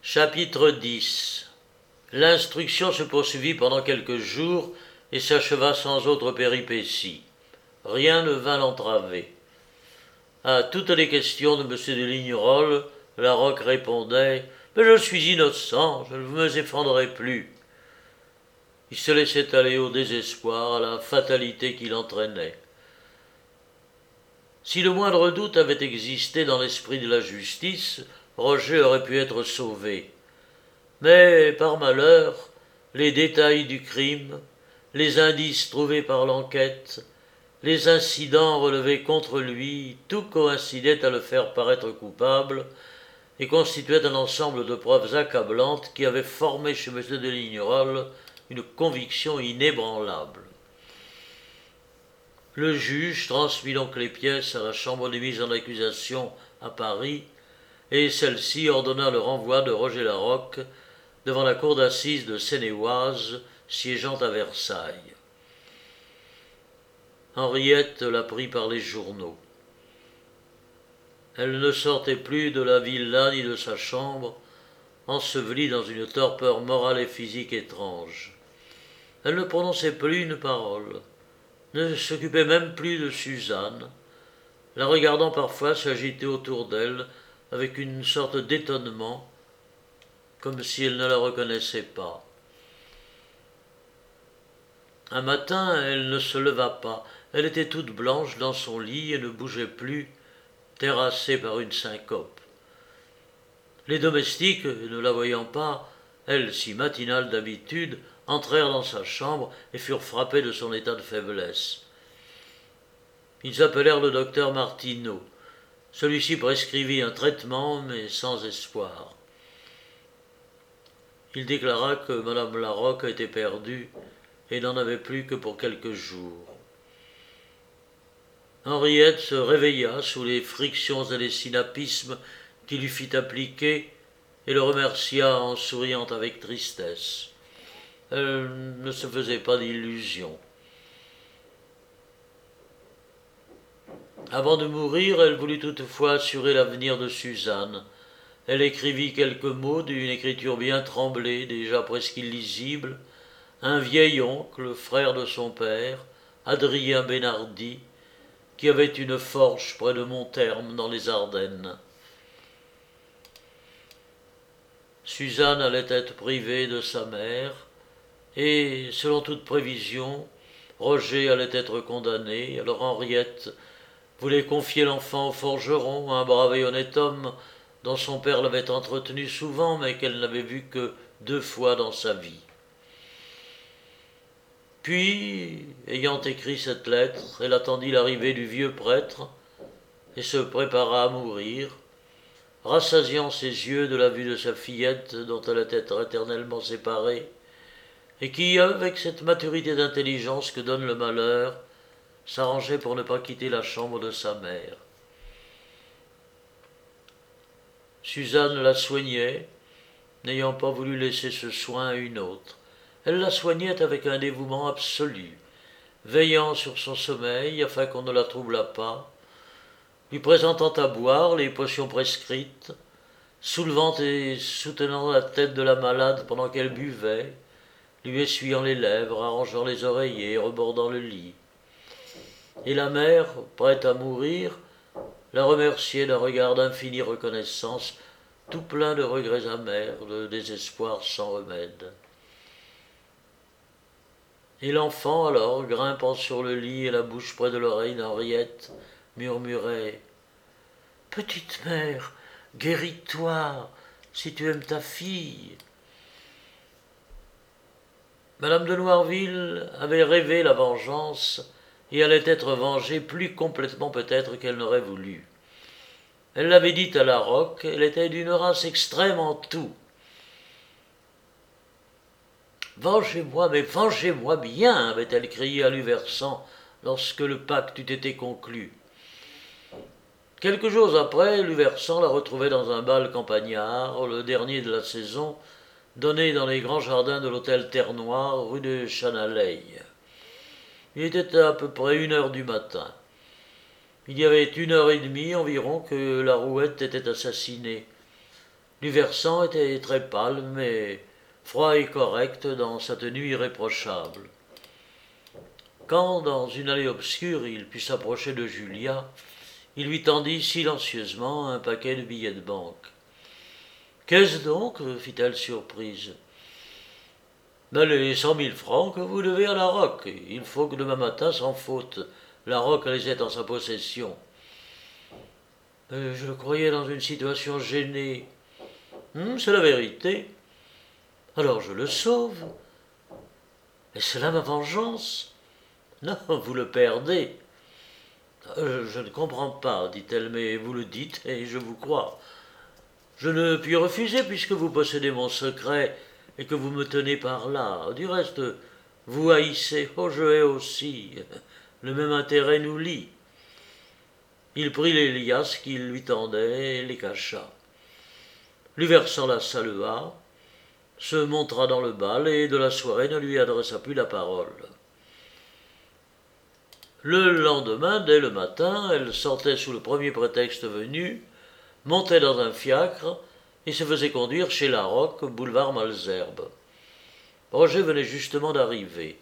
Chapitre 10. L'instruction se poursuivit pendant quelques jours et s'acheva sans autre péripétie. Rien ne vint l'entraver. À toutes les questions de M. de Lignerolles, Larocque répondait « Mais je suis innocent, je ne me défendrai plus ». Il se laissait aller au désespoir, à la fatalité qui l'entraînait. Si le moindre doute avait existé dans l'esprit de la justice, Roger aurait pu être sauvé. Mais, par malheur, les détails du crime, les indices trouvés par l'enquête, les incidents relevés contre lui, tout coïncidait à le faire paraître coupable et constituait un ensemble de preuves accablantes qui avaient formé chez M. de Lignerolles une conviction inébranlable. Le juge transmit donc les pièces à la chambre des mises en accusation à Paris, et celle-ci ordonna le renvoi de Roger Larocque devant la cour d'assises de Seine-et-Oise, siégeant à Versailles. Henriette l'apprit par les journaux. Elle ne sortait plus de la villa ni de sa chambre, ensevelie dans une torpeur morale et physique étrange. Elle ne prononçait plus une parole, ne s'occupait même plus de Suzanne, la regardant parfois s'agiter autour d'elle avec une sorte d'étonnement, comme si elle ne la reconnaissait pas. Un matin, elle ne se leva pas. Elle était toute blanche dans son lit et ne bougeait plus, terrassée par une syncope. Les domestiques, ne la voyant pas, elle si matinale d'habitude, entrèrent dans sa chambre et furent frappés de son état de faiblesse. Ils appelèrent le docteur Martineau. Celui-ci prescrivit un traitement, mais sans espoir. Il déclara que Madame Larocque était perdue et n'en avait plus que pour quelques jours. Henriette se réveilla sous les frictions et les synapismes qu'il lui fit appliquer et le remercia en souriant avec tristesse. Elle ne se faisait pas d'illusions. Avant de mourir, elle voulut toutefois assurer l'avenir de Suzanne. Elle écrivit quelques mots d'une écriture bien tremblée, déjà presque illisible. Un vieil oncle, frère de son père, Adrien Benardi, qui avait une forge près de Montherme dans les Ardennes. Suzanne allait être privée de sa mère, et, selon toute prévision, Roger allait être condamné. Alors Henriette voulait confier l'enfant au forgeron, un brave et honnête homme dont son père l'avait entretenu souvent, mais qu'elle n'avait vu que 2 fois dans sa vie. Puis, ayant écrit cette lettre, elle attendit l'arrivée du vieux prêtre et se prépara à mourir, rassasiant ses yeux de la vue de sa fillette dont elle allait être éternellement séparée, et qui, avec cette maturité d'intelligence que donne le malheur, s'arrangeait pour ne pas quitter la chambre de sa mère. Suzanne la soignait, n'ayant pas voulu laisser ce soin à une autre. Elle la soignait avec un dévouement absolu, veillant sur son sommeil afin qu'on ne la troublât pas, lui présentant à boire les potions prescrites, soulevant et soutenant la tête de la malade pendant qu'elle buvait, lui essuyant les lèvres, arrangeant les oreillers, rebordant le lit. Et la mère, prête à mourir, la remerciait d'un regard d'infinie reconnaissance, tout plein de regrets amers, de désespoir sans remède. Et l'enfant, alors, grimpant sur le lit et la bouche près de l'oreille d'Henriette, murmurait « Petite mère, guéris-toi, si tu aimes ta fille !» Madame de Noirville avait rêvé la vengeance et allait être vengée plus complètement peut-être qu'elle n'aurait voulu. Elle l'avait dit à Larocque, elle était d'une race extrême en tout. « Vengez-moi, mais vengez-moi bien !» avait-elle crié à Luversant lorsque le pacte eut été conclu. Quelques jours après, Luversant la retrouvait dans un bal campagnard, le dernier de la saison, donné dans les grands jardins de l'hôtel Terre-Noire, rue de Chanaleille. Il était à peu près 1h du matin. Il y avait 1h30 environ que la Rouette était assassinée. Du Versant était très pâle, mais froid et correct dans sa tenue irréprochable. Quand, dans une allée obscure, il put s'approcher de Julia, il lui tendit silencieusement un paquet de billets de banque. « Qu'est-ce donc ?» fit-elle surprise. « Les 100 000 francs que vous devez à la Roque. Il faut que demain matin, sans faute, la Roque les ait en sa possession. » Je le croyais dans une situation gênée. C'est la vérité. Alors je le sauve. Est-ce là ma vengeance? Non, vous le perdez. Je ne comprends pas, dit-elle, mais vous le dites et je vous crois. Je ne puis refuser puisque vous possédez mon secret et que vous me tenez par là. Du reste, vous haïssez, je hais aussi. Le même intérêt nous lie. Il prit les liasses qu'il lui tendait et les cacha. Lui versant la salua, se montra dans le bal et de la soirée ne lui adressa plus la parole. Le lendemain, dès le matin, elle sortait sous le premier prétexte venu, montait dans un fiacre et se faisait conduire chez la Roque, boulevard Malesherbes. Roger venait justement d'arriver.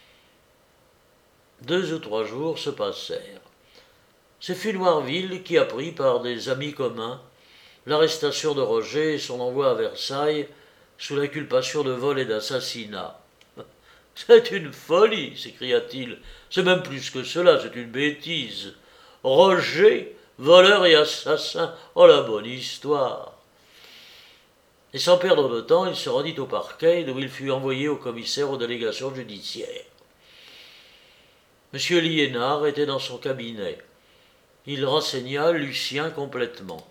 2 ou 3 jours se passèrent. Ce fut Noirville qui apprit par des amis communs l'arrestation de Roger et son envoi à Versailles sous l'inculpation de vol et d'assassinat. « C'est une folie !» s'écria-t-il. « C'est même plus que cela, c'est une bêtise. Roger, voleur et assassin, oh la bonne histoire !» Et sans perdre de temps, il se rendit au parquet, d'où il fut envoyé au commissaire aux délégations judiciaires. M. Liénard était dans son cabinet. Il renseigna Lucien complètement.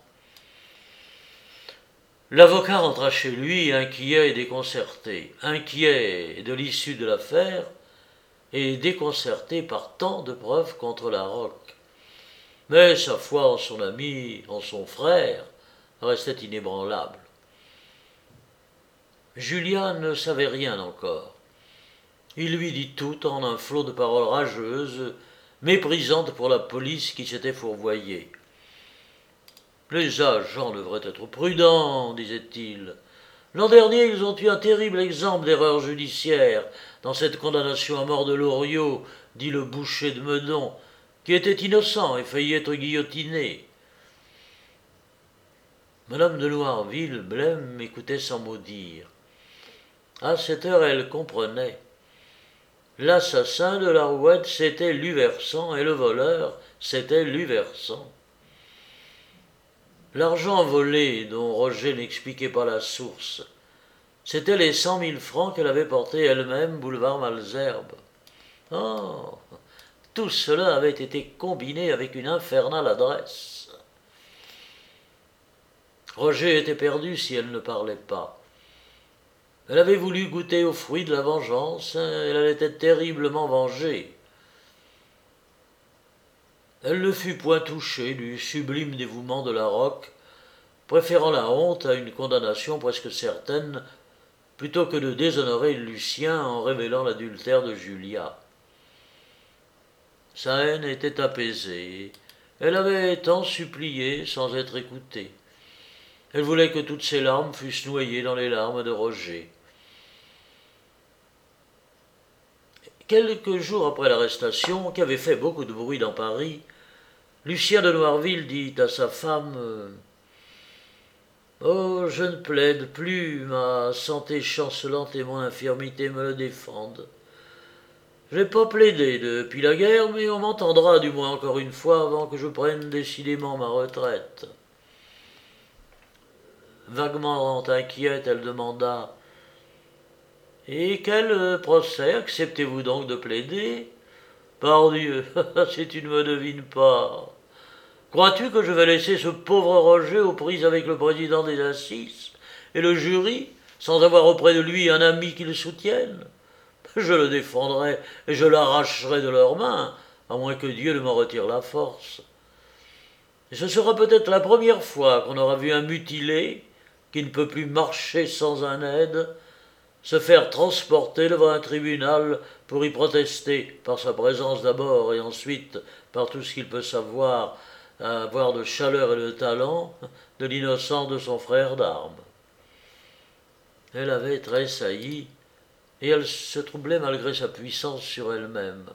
L'avocat rentra chez lui, inquiet et déconcerté, inquiet de l'issue de l'affaire et déconcerté par tant de preuves contre la Roque. Mais sa foi en son ami, en son frère, restait inébranlable. Julia ne savait rien encore. Il lui dit tout en un flot de paroles rageuses, méprisantes pour la police qui s'était fourvoyée. « Les agents devraient être prudents, disait-il. L'an dernier, ils ont eu un terrible exemple d'erreur judiciaire dans cette condamnation à mort de Loriot, dit le boucher de Meudon, qui était innocent et faillit être guillotiné. » Madame de Noirville, blême, écoutait sans mot dire. À cette heure, elle comprenait. L'assassin de la Rouette, c'était Luversant, et le voleur, c'était Luversant. L'argent volé, dont Roger n'expliquait pas la source, c'était les 100 000 francs qu'elle avait portés elle-même, boulevard Malesherbes. Oh, tout cela avait été combiné avec une infernale adresse. Roger était perdu si elle ne parlait pas. Elle avait voulu goûter aux fruits de la vengeance, elle allait être terriblement vengée. Elle ne fut point touchée du sublime dévouement de la Roque, préférant la honte à une condamnation presque certaine, plutôt que de déshonorer Lucien en révélant l'adultère de Julia. Sa haine était apaisée. Elle avait tant supplié sans être écoutée. Elle voulait que toutes ses larmes fussent noyées dans les larmes de Roger. Quelques jours après l'arrestation, qui avait fait beaucoup de bruit dans Paris, Lucien de Noirville dit à sa femme « Oh, je ne plaide plus, ma santé chancelante et mon infirmité me le défendent. Je n'ai pas plaidé depuis la guerre, mais on m'entendra du moins encore une fois avant que je prenne décidément ma retraite. » Vaguement inquiète, elle demanda « Et quel procès acceptez-vous donc de plaider ? Pardieu, si tu ne me devines pas. Crois-tu que je vais laisser ce pauvre Roger aux prises avec le président des Assises et le jury, sans avoir auprès de lui un ami qui le soutienne ? Je le défendrai et je l'arracherai de leurs mains, à moins que Dieu ne m'en retire la force. Et ce sera peut-être la première fois qu'on aura vu un mutilé, qui ne peut plus marcher sans un aide, se faire transporter devant un tribunal pour y protester, par sa présence d'abord et ensuite par tout ce qu'il peut savoir, à voir de chaleur et de talent de l'innocence de son frère d'armes. Elle avait tressailli, et elle se troublait malgré sa puissance sur elle-même.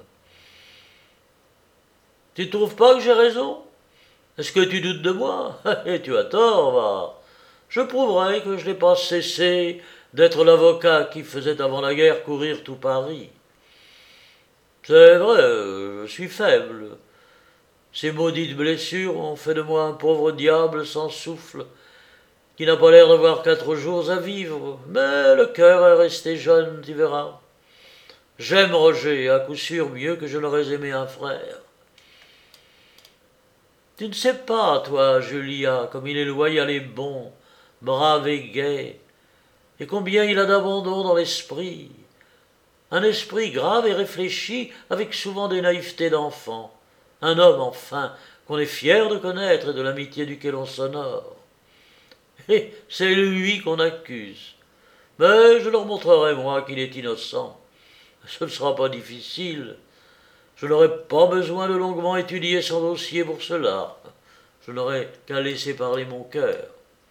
« Tu ne trouves pas que j'ai raison? Est-ce que tu doutes de moi? Et tu as tort, va. Je prouverai que je n'ai pas cessé d'être l'avocat qui faisait avant la guerre courir tout Paris. C'est vrai, je suis faible. Ces maudites blessures ont fait de moi un pauvre diable sans souffle, qui n'a pas l'air d'avoir 4 jours à vivre, mais le cœur est resté jeune, tu verras. J'aime Roger, à coup sûr mieux que je n'aurais aimé un frère. Tu ne sais pas, toi, Julia, comme il est loyal et bon, brave et gai, et combien il a d'abandon dans l'esprit. Un esprit grave et réfléchi, avec souvent des naïvetés d'enfant. Un homme, enfin, qu'on est fier de connaître et de l'amitié duquel on s'honore. Et c'est lui qu'on accuse. Mais je leur montrerai, moi, qu'il est innocent. Ce ne sera pas difficile. Je n'aurai pas besoin de longuement étudier son dossier pour cela. Je n'aurai qu'à laisser parler mon cœur.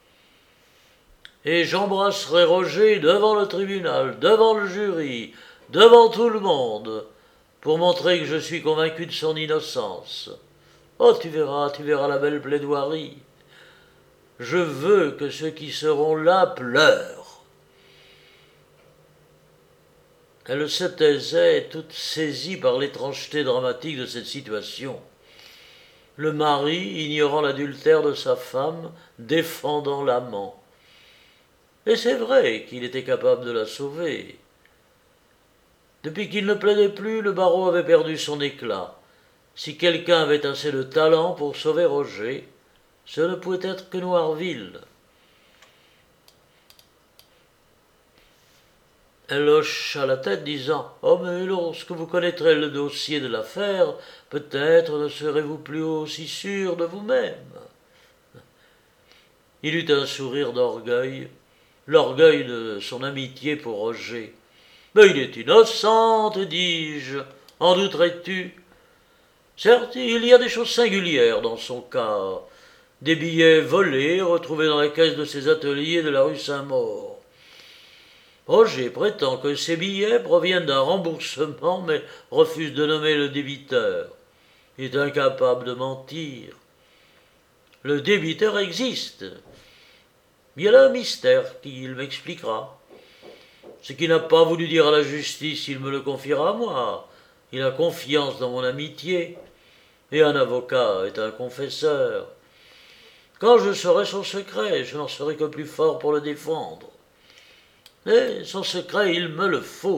Et j'embrasserai Roger devant le tribunal, devant le jury, devant tout le monde, pour montrer que je suis convaincu de son innocence. Oh, tu verras la belle plaidoirie. Je veux que ceux qui seront là pleurent. Elle se taisait, toute saisie par l'étrangeté dramatique de cette situation. Le mari, ignorant l'adultère de sa femme, défendant l'amant. Et c'est vrai qu'il était capable de la sauver. Depuis qu'il ne plaidait plus, le barreau avait perdu son éclat. Si quelqu'un avait assez de talent pour sauver Roger, ce ne pouvait être que Noirville. Elle hocha la tête, disant « Oh, mais lorsque vous connaîtrez le dossier de l'affaire, peut-être ne serez-vous plus aussi sûr de vous-même. » Il eut un sourire d'orgueil, l'orgueil de son amitié pour Roger. « Mais il est innocent, te dis-je, en douterais-tu? Certes, il y a des choses singulières dans son cas. Des billets volés retrouvés dans la caisse de ses ateliers de la rue Saint-Maur. Roger prétend que ces billets proviennent d'un remboursement, mais refuse de nommer le débiteur. Il est incapable de mentir. Le débiteur existe. Il y a là un mystère qu'il m'expliquera. Ce qu'il n'a pas voulu dire à la justice, il me le confiera à moi. Il a confiance dans mon amitié, et un avocat est un confesseur. Quand je saurai son secret, je n'en serai que plus fort pour le défendre. Et son secret, il me le faut. »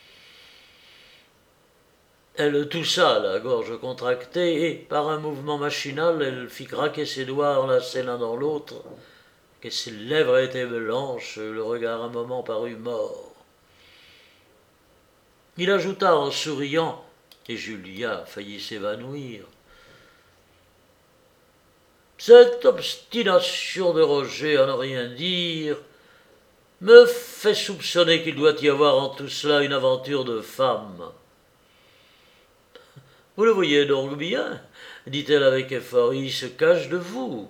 Elle toussa, la gorge contractée, et par un mouvement machinal, elle fit craquer ses doigts enlacés l'un dans l'autre, que ses lèvres étaient blanches, le regard un moment parut mort. Il ajouta en souriant, et Julia faillit s'évanouir. Cette obstination de Roger à ne rien dire me fait soupçonner qu'il doit y avoir en tout cela une aventure de femme. Vous le voyez donc bien, dit-elle avec effort, il se cache de vous.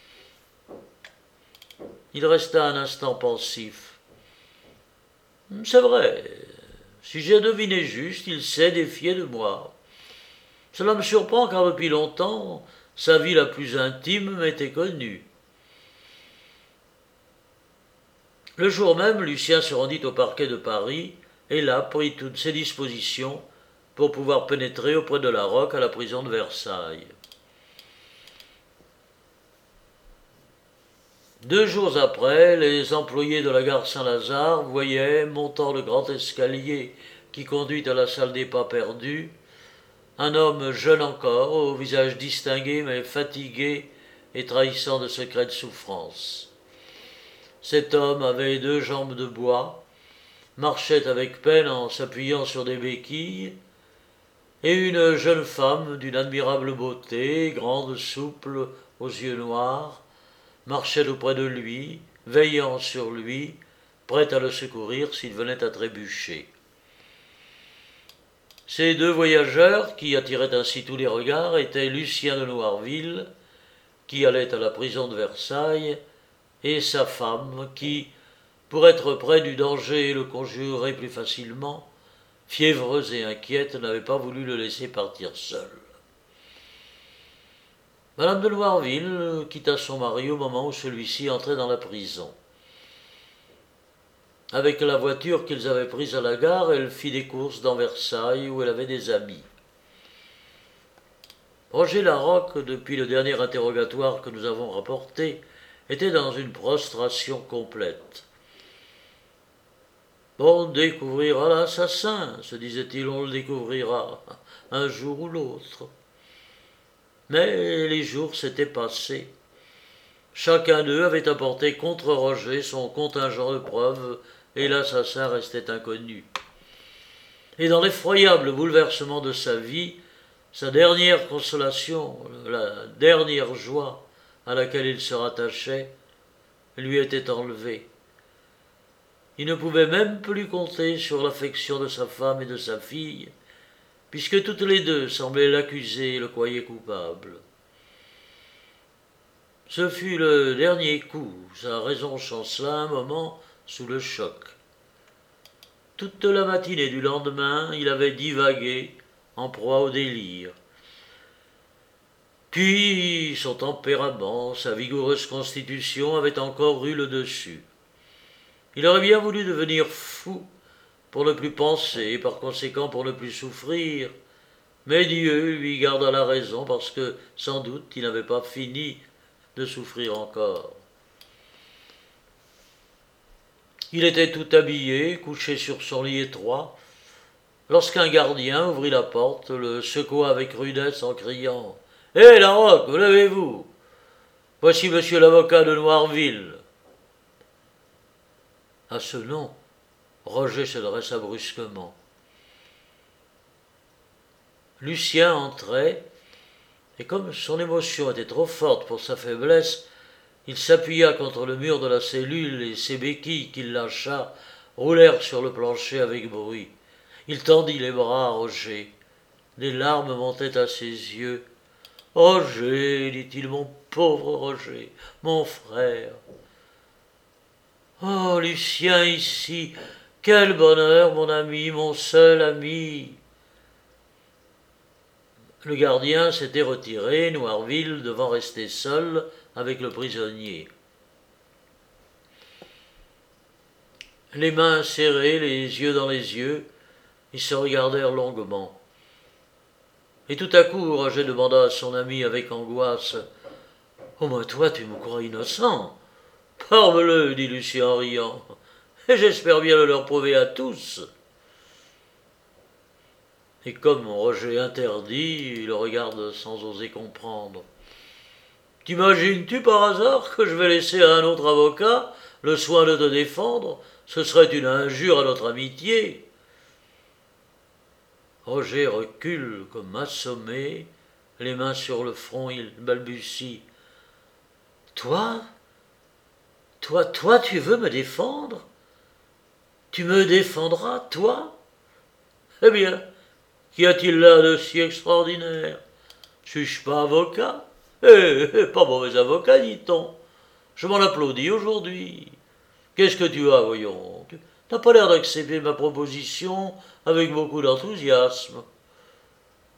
Il resta un instant pensif. C'est vrai, si j'ai deviné juste, il s'est défié de moi. Cela me surprend car depuis longtemps, sa vie la plus intime m'était connue. Le jour même, Lucien se rendit au parquet de Paris et là prit toutes ses dispositions pour pouvoir pénétrer auprès de Larocque à la prison de Versailles. 2 jours après, les employés de la gare Saint-Lazare voyaient, montant le grand escalier qui conduit à la salle des pas perdus, un homme jeune encore, au visage distingué mais fatigué et trahissant de secrètes souffrances. Cet homme avait 2 jambes de bois, marchait avec peine en s'appuyant sur des béquilles, et une jeune femme d'une admirable beauté, grande, souple, aux yeux noirs, marchait auprès de lui, veillant sur lui, prête à le secourir s'il venait à trébucher. Ces deux voyageurs, qui attiraient ainsi tous les regards, étaient Lucien de Noirville, qui allait à la prison de Versailles, et sa femme, qui, pour être près du danger et le conjurer plus facilement, fiévreuse et inquiète, n'avait pas voulu le laisser partir seul. Madame de Noirville quitta son mari au moment où celui-ci entrait dans la prison. Avec la voiture qu'ils avaient prise à la gare, elle fit des courses dans Versailles où elle avait des amis. Roger Larocque, depuis le dernier interrogatoire que nous avons rapporté, était dans une prostration complète. On découvrira l'assassin, se disait-il, on le découvrira un jour ou l'autre. Mais les jours s'étaient passés. Chacun d'eux avait apporté contre Roger son contingent de preuves, et l'assassin restait inconnu. Et dans l'effroyable bouleversement de sa vie, sa dernière consolation, la dernière joie à laquelle il se rattachait, lui était enlevée. Il ne pouvait même plus compter sur l'affection de sa femme et de sa fille, puisque toutes les deux semblaient l'accuser et le croyaient coupable. Ce fut le dernier coup, sa raison chancela un moment sous le choc. Toute la matinée du lendemain, il avait divagué, en proie au délire. Puis son tempérament, sa vigoureuse constitution avaient encore eu le dessus. Il aurait bien voulu devenir fou pour ne plus penser et par conséquent pour ne plus souffrir, mais Dieu lui garda la raison parce que, sans doute, il n'avait pas fini de souffrir encore. Il était tout habillé, couché sur son lit étroit, lorsqu'un gardien ouvrit la porte, le secoua avec rudesse en criant « Hé, Larocque, levez-vous! Voici monsieur l'avocat de Noirville. » À ce nom, Roger se dressa brusquement. Lucien entrait, et comme son émotion était trop forte pour sa faiblesse, il s'appuya contre le mur de la cellule et ses béquilles qu'il lâcha roulèrent sur le plancher avec bruit. Il tendit les bras à Roger. Des larmes montaient à ses yeux. « Roger, dit-il, mon pauvre Roger, mon frère. Oh, Lucien ici, quel bonheur, mon ami, mon seul ami. » Le gardien s'était retiré, Noirville devant rester seul avec le prisonnier. Les mains serrées, les yeux dans les yeux, ils se regardèrent longuement. Et tout à coup, Roger demanda à son ami avec angoisse « Oh, mais toi, tu me crois innocent ?»« Parbleu, dit Lucien en riant, et j'espère bien le leur prouver à tous. » Et comme Roger interdit, il le regarde sans oser comprendre. « T'imagines-tu par hasard que je vais laisser à un autre avocat le soin de te défendre ? Ce serait une injure à notre amitié. » Roger recule comme assommé, les mains sur le front, il balbutie. « Toi, tu veux me défendre ? Tu me défendras, toi ? Eh bien, qu'y a-t-il là de si extraordinaire ? Suis-je pas avocat ? Pas mauvais avocat, dit-on. Je m'en applaudis aujourd'hui. Qu'est-ce que tu as, voyons ? Tu n'as pas l'air d'accepter ma proposition avec beaucoup d'enthousiasme. Pourquoi ?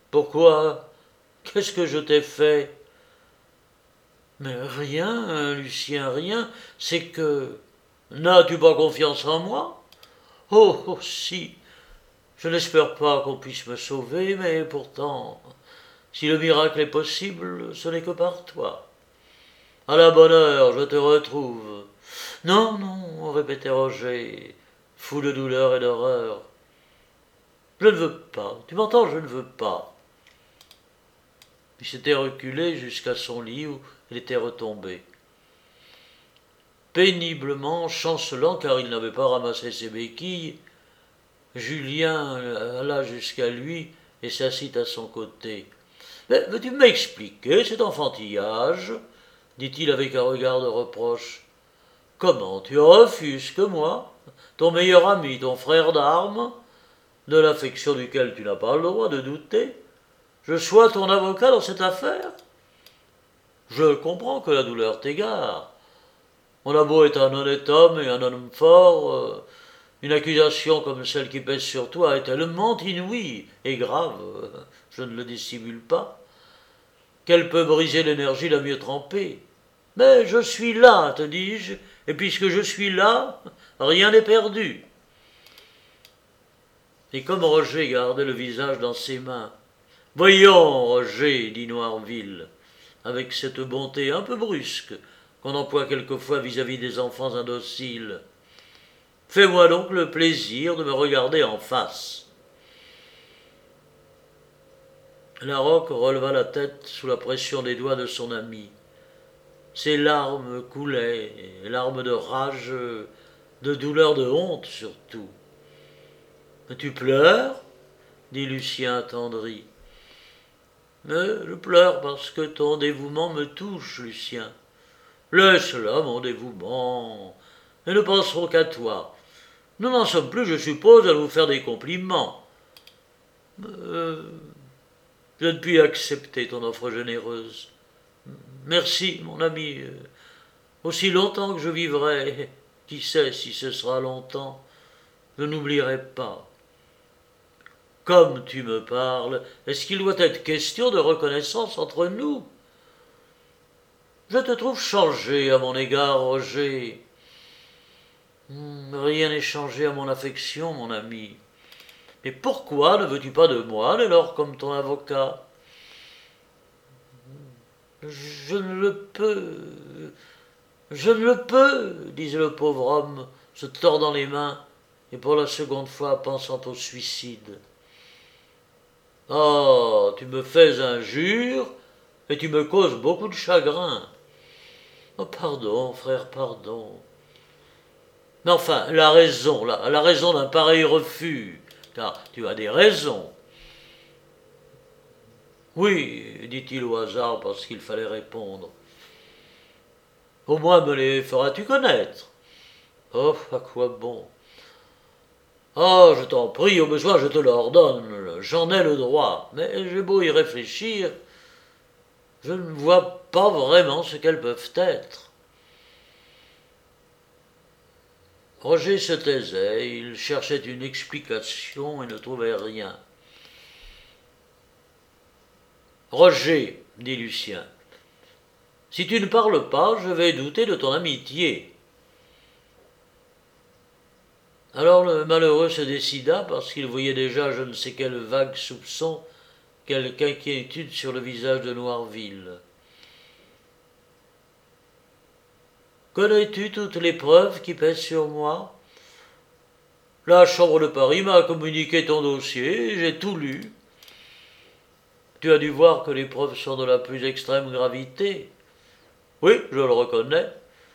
Qu'est-ce que je t'ai fait ? Mais rien, Lucien, rien. C'est que... N'as-tu pas confiance en moi ? Oh, si. Je n'espère pas qu'on puisse me sauver, mais pourtant, si le miracle est possible, ce n'est que par toi. À la bonne heure, je te retrouve. Non, non, répétait Roger, fou de douleur et d'horreur. Je ne veux pas, tu m'entends, je ne veux pas. Il s'était reculé jusqu'à son lit où il était retombé. Péniblement, chancelant car il n'avait pas ramassé ses béquilles, Julien alla jusqu'à lui et s'assit à son côté. « Mais veux-tu m'expliquer cet enfantillage ?» dit-il avec un regard de reproche. « Comment, tu refuses que moi, ton meilleur ami, ton frère d'armes, de l'affection duquel tu n'as pas le droit de douter, je sois ton avocat dans cette affaire. Je comprends que la douleur t'égare. Mon abo est un honnête homme et un homme fort. Une accusation comme celle qui pèse sur toi est tellement inouïe et grave, je ne le dissimule pas, qu'elle peut briser l'énergie la mieux trempée. Mais je suis là, te dis-je, et puisque je suis là, rien n'est perdu. Et comme Roger gardait le visage dans ses mains, « Voyons, Roger, dit Noirville, avec cette bonté un peu brusque qu'on emploie quelquefois vis-à-vis des enfants indociles, fais-moi donc le plaisir de me regarder en face. » Larocque releva la tête sous la pression des doigts de son ami. Ses larmes coulaient, larmes de rage, de douleur, de honte surtout. « Tu pleures » dit Lucien attendri. « Mais je pleure parce que ton dévouement me touche, Lucien. Laisse là mon dévouement, et ne penserons qu'à toi. Nous n'en sommes plus, je suppose, à vous faire des compliments. Je ne puis accepter ton offre généreuse. Merci, mon ami. Aussi longtemps que je vivrai, qui sait si ce sera longtemps, je n'oublierai pas. Comme tu me parles, est-ce qu'il doit être question de reconnaissance entre nous? Je te trouve changé à mon égard, Roger. Rien n'est changé à mon affection, mon ami. Mais pourquoi ne veux-tu pas de moi, dès lors, comme ton avocat? Je ne le peux, disait le pauvre homme, se tordant les mains et pour la seconde fois pensant au suicide. Oh, tu me fais injure et tu me causes beaucoup de chagrin. Oh, pardon, frère, pardon. Mais enfin, la raison d'un pareil refus, car tu as des raisons. Oui, dit-il au hasard parce qu'il fallait répondre. Au moins me les feras-tu connaître? Oh, à quoi bon? Oh, je t'en prie, au besoin je te l'ordonne, j'en ai le droit, mais j'ai beau y réfléchir, je ne vois pas vraiment ce qu'elles peuvent être. Roger se taisait, il cherchait une explication et ne trouvait rien. « Roger, dit Lucien, si tu ne parles pas, je vais douter de ton amitié. » Alors le malheureux se décida parce qu'il voyait déjà je ne sais quel vague soupçon, quelque inquiétude sur le visage de Noirville. « Connais-tu toutes les preuves qui pèsent sur moi? La Chambre de Paris m'a communiqué ton dossier, j'ai tout lu. Tu as dû voir que les preuves sont de la plus extrême gravité. Oui, je le reconnais.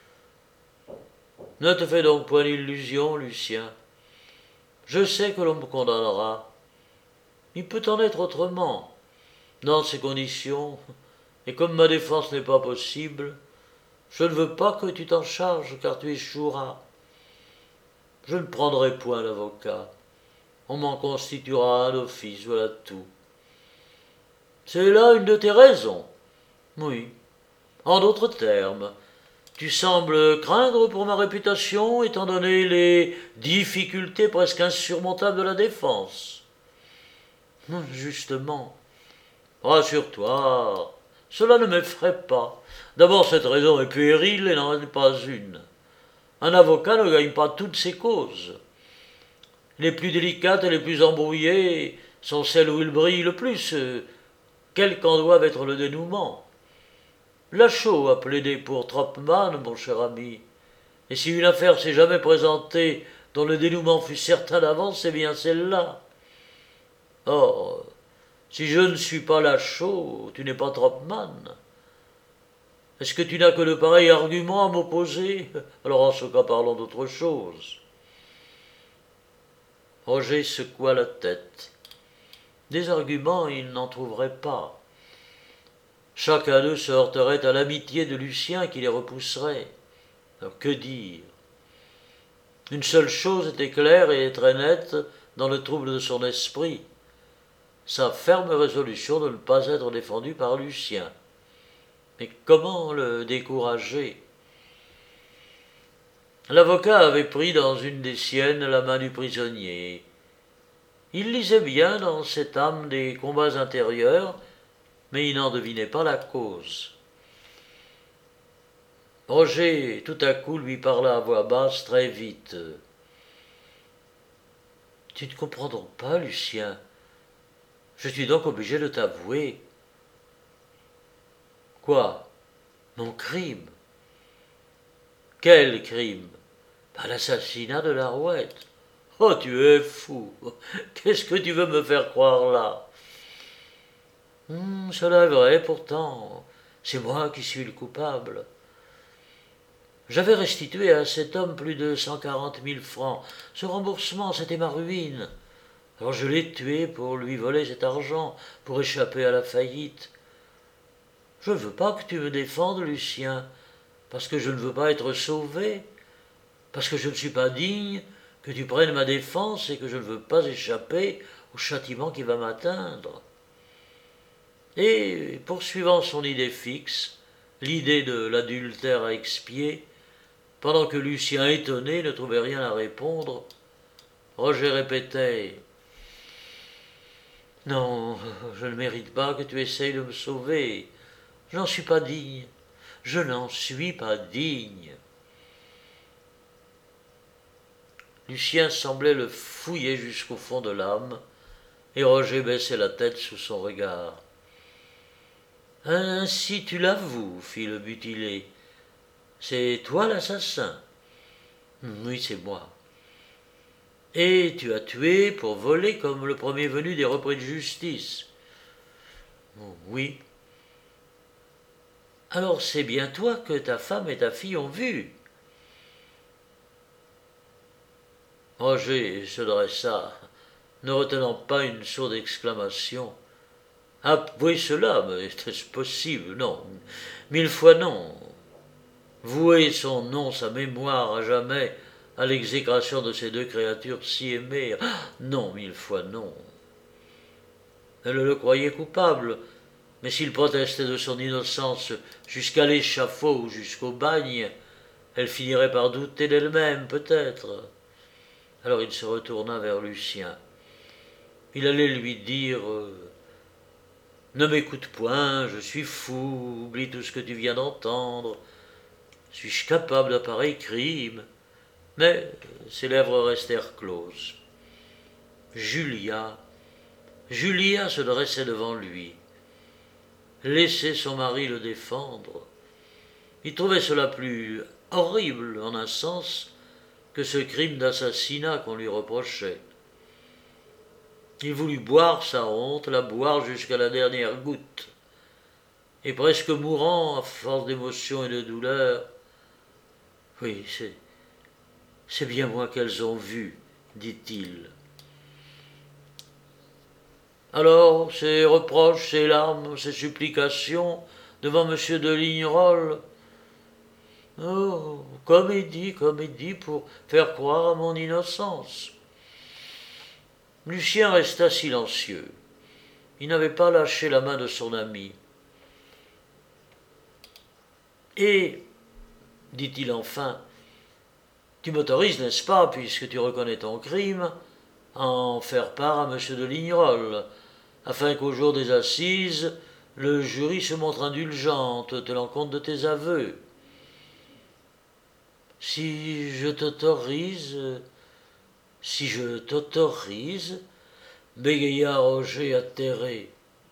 Ne te fais donc point d'illusion, Lucien. Je sais que l'on me condamnera. Il peut en être autrement. Dans ces conditions, et comme ma défense n'est pas possible, je ne veux pas que tu t'en charges, car tu échoueras. Je ne prendrai point d'avocat. On m'en constituera un office, voilà tout. C'est là une de tes raisons. Oui. En d'autres termes, tu sembles craindre pour ma réputation, étant donné les difficultés presque insurmontables de la défense. Justement. Rassure-toi, cela ne m'effraie pas. D'abord, cette raison est puérile et n'en est pas une. Un avocat ne gagne pas toutes ses causes. Les plus délicates et les plus embrouillées sont celles où il brille le plus, quel qu'en doive être le dénouement. Lachaud a plaidé pour Tropman, mon cher ami, et si une affaire s'est jamais présentée dont le dénouement fut certain d'avance, c'est bien celle-là. Or, si je ne suis pas Lachaud, tu n'es pas Tropman. Est-ce que tu n'as que de pareils arguments à m'opposer? Alors en ce cas, parlons d'autre chose. Roger secoua la tête. Des arguments, il n'en trouverait pas. Chacun d'eux se heurterait à l'amitié de Lucien qui les repousserait. Alors que dire? Une seule chose était claire et très nette dans le trouble de son esprit, sa ferme résolution de ne pas être défendu par Lucien. Mais comment le décourager? L'avocat avait pris dans une des siennes la main du prisonnier. Il lisait bien dans cette âme des combats intérieurs, mais il n'en devinait pas la cause. Roger, tout à coup, lui parla à voix basse, très vite. « Tu ne comprends donc pas, Lucien. Je suis donc obligé de t'avouer. »« Quoi ? Mon crime. »« Quel crime ? » ?»« L'assassinat de l'Arouette. »« Oh, tu es fou. Qu'est-ce que tu veux me faire croire là ?»« Cela est vrai, pourtant. C'est moi qui suis le coupable. J'avais restitué à cet homme plus de 140 000 francs. Ce remboursement, c'était ma ruine. Alors je l'ai tué pour lui voler cet argent, pour échapper à la faillite. Je ne veux pas que tu me défendes, Lucien, parce que je ne veux pas être sauvé, parce que je ne suis pas digne que tu prennes ma défense et que je ne veux pas échapper au châtiment qui va m'atteindre. Et, poursuivant son idée fixe, l'idée de l'adultère à expier, pendant que Lucien, étonné, ne trouvait rien à répondre, Roger répétait « Non, je ne mérite pas que tu essayes de me sauver. Je n'en suis pas digne. Je n'en suis pas digne. » Lucien semblait le fouiller jusqu'au fond de l'âme, et Roger baissait la tête sous son regard. « Ainsi tu l'avoues, fit le mutilé. C'est toi l'assassin. »« Oui, c'est moi. »« Et tu as tué pour voler comme le premier venu des repris de justice. »« Oui. »« Alors c'est bien toi que ta femme et ta fille ont vu. » Roger se dressa, ne retenant pas une sourde exclamation. « Avouer cela, mais est-ce possible? Non, 1000 fois non. Vouer son nom, sa mémoire à jamais à l'exécration de ces deux créatures si aimées, non, 1000 fois non. » Elle le croyait coupable, mais s'il protestait de son innocence jusqu'à l'échafaud ou jusqu'au bagne, elle finirait par douter d'elle-même, peut-être. Alors il se retourna vers Lucien. Il allait lui dire « Ne m'écoute point, je suis fou, oublie tout ce que tu viens d'entendre. Suis-je capable d'un pareil crime ?» Mais ses lèvres restèrent closes. Julia se dressait devant lui. Laisser son mari le défendre. Il trouvait cela plus horrible en un sens que ce crime d'assassinat qu'on lui reprochait. Il voulut boire sa honte, la boire jusqu'à la dernière goutte. Et presque mourant, à force d'émotion et de douleur, « Oui, c'est bien moi qu'elles ont vu, dit-il. » Alors, ces reproches, ces larmes, ces supplications devant M. de Lignerolles. Oh, comédie pour faire croire à mon innocence. Lucien resta silencieux. Il n'avait pas lâché la main de son ami. Et, dit-il enfin, tu m'autorises, n'est-ce pas, puisque tu reconnais ton crime, à en faire part à M. de Lignerolles, afin qu'au jour des assises, le jury se montre indulgent, tenant compte de tes aveux. Si je t'autorise, bégaya Roger atterré.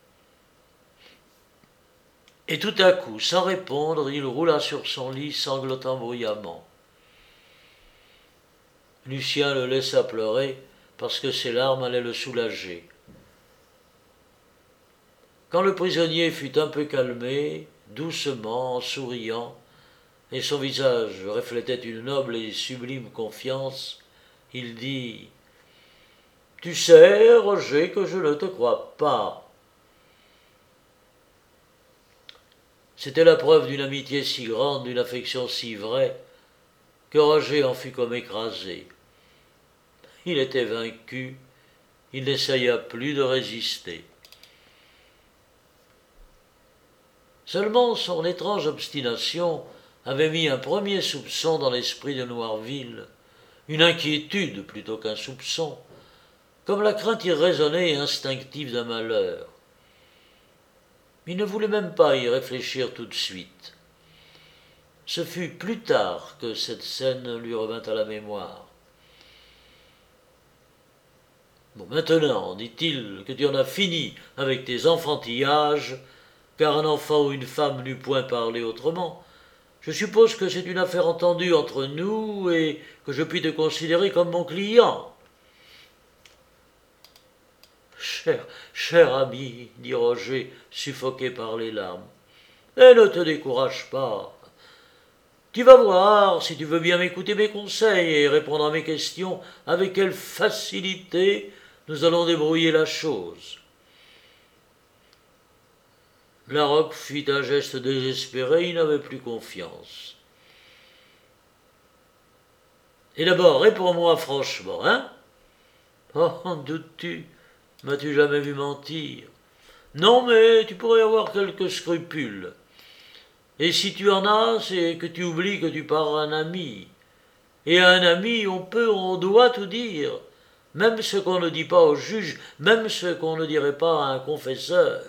Et tout à coup, sans répondre, il roula sur son lit, sanglotant bruyamment. Lucien le laissa pleurer, parce que ses larmes allaient le soulager. Quand le prisonnier fut un peu calmé, doucement, en souriant, et son visage reflétait une noble et sublime confiance, il dit « Tu sais, Roger, que je ne te crois pas. » C'était la preuve d'une amitié si grande, d'une affection si vraie, que Roger en fut comme écrasé. Il était vaincu, il n'essaya plus de résister. Seulement son étrange obstination avait mis un premier soupçon dans l'esprit de Noirville, une inquiétude plutôt qu'un soupçon, comme la crainte irraisonnée et instinctive d'un malheur. Il ne voulait même pas y réfléchir tout de suite. Ce fut plus tard que cette scène lui revint à la mémoire. « Bon, maintenant, dit-il, que tu en as fini avec tes enfantillages, car un enfant ou une femme n'eût point parlé autrement, je suppose que c'est une affaire entendue entre nous et que je puis te considérer comme mon client. » « Cher ami, dit Roger, suffoqué par les larmes, et ne te décourage pas. Tu vas voir, si tu veux bien m'écouter mes conseils et répondre à mes questions, avec quelle facilité nous allons débrouiller la chose. » Larocque fit un geste désespéré, il n'avait plus confiance. « Et d'abord, réponds-moi franchement, hein ? Oh, en doutes-tu ? M'as-tu jamais vu mentir ? Non, mais tu pourrais avoir quelques scrupules. Et si tu en as, c'est que tu oublies que tu parles à un ami. Et à un ami, on doit tout dire, même ce qu'on ne dit pas au juge, même ce qu'on ne dirait pas à un confesseur.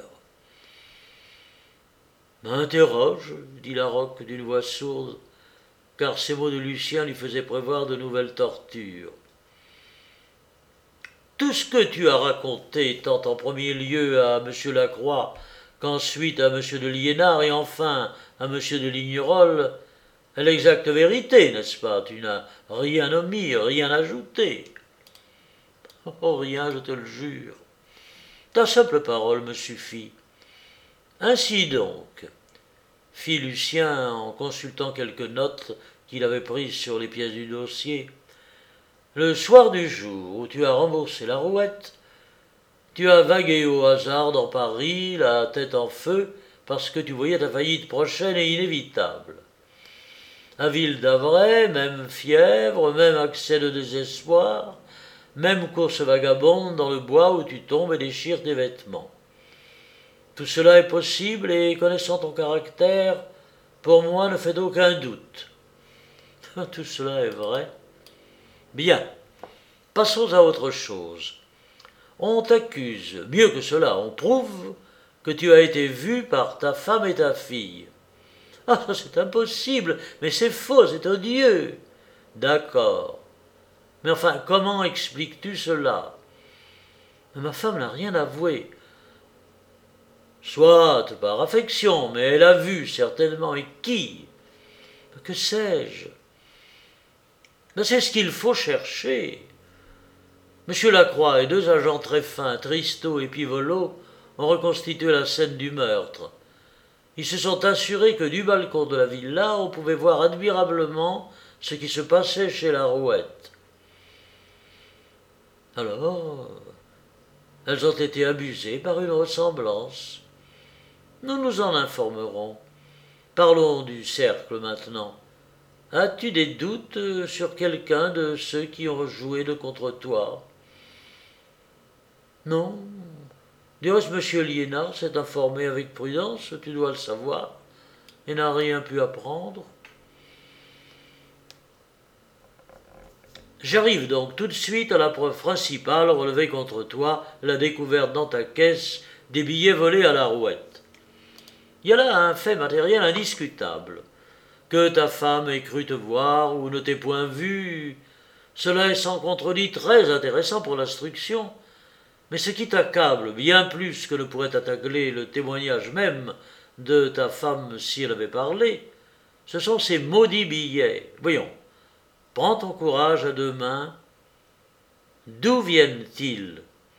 « Interroge, dit Larocque d'une voix sourde, car ces mots de Lucien lui faisaient prévoir de nouvelles tortures. Tout ce que tu as raconté, tant en premier lieu à M. Lacroix qu'ensuite à M. de Liénard et enfin à M. de Lignerolles, est l'exacte vérité, n'est-ce pas? Tu n'as rien omis, rien ajouté. »« Oh, rien, je te le jure. Ta simple parole me suffit. Ainsi donc, fit Lucien en consultant quelques notes qu'il avait prises sur les pièces du dossier, le soir du jour où tu as remboursé la Rouette, tu as vagué au hasard dans Paris, la tête en feu, parce que tu voyais ta faillite prochaine et inévitable. À Ville-d'Avray, même fièvre, même accès de désespoir, même course vagabonde dans le bois où tu tombes et déchires tes vêtements. Tout cela est possible et, connaissant ton caractère, pour moi ne fait aucun doute. Tout cela est vrai. Bien, passons à autre chose. On t'accuse, mieux que cela, on prouve que tu as été vu par ta femme et ta fille. Ah, c'est impossible, mais c'est faux, c'est odieux. D'accord. Mais enfin, comment expliques-tu cela? Ma femme n'a rien avoué. Soit par affection, mais elle a vu, certainement. Et qui? Que sais-je? Mais c'est ce qu'il faut chercher. M. Lacroix et deux agents très fins, Tristot et Pivolot, ont reconstitué la scène du meurtre. Ils se sont assurés que du balcon de la villa, on pouvait voir admirablement ce qui se passait chez la Rouette. Alors, elles ont été abusées par une ressemblance. Nous nous en informerons. Parlons du cercle maintenant. As-tu des doutes sur quelqu'un de ceux qui ont joué de contre toi? Non. Du reste, M. Liénard s'est informé avec prudence, tu dois le savoir, et n'a rien pu apprendre. J'arrive donc tout de suite à la preuve principale relevée contre toi, la découverte dans ta caisse des billets volés à la Rouette. Il y a là un fait matériel indiscutable. Que ta femme ait cru te voir ou ne t'ait point vu, cela est sans contredit très intéressant pour l'instruction, mais ce qui t'accable bien plus que ne pourrait t'accabler le témoignage même de ta femme si elle avait parlé, ce sont ces maudits billets. Voyons, prends ton courage à deux mains. D'où viennent-ils?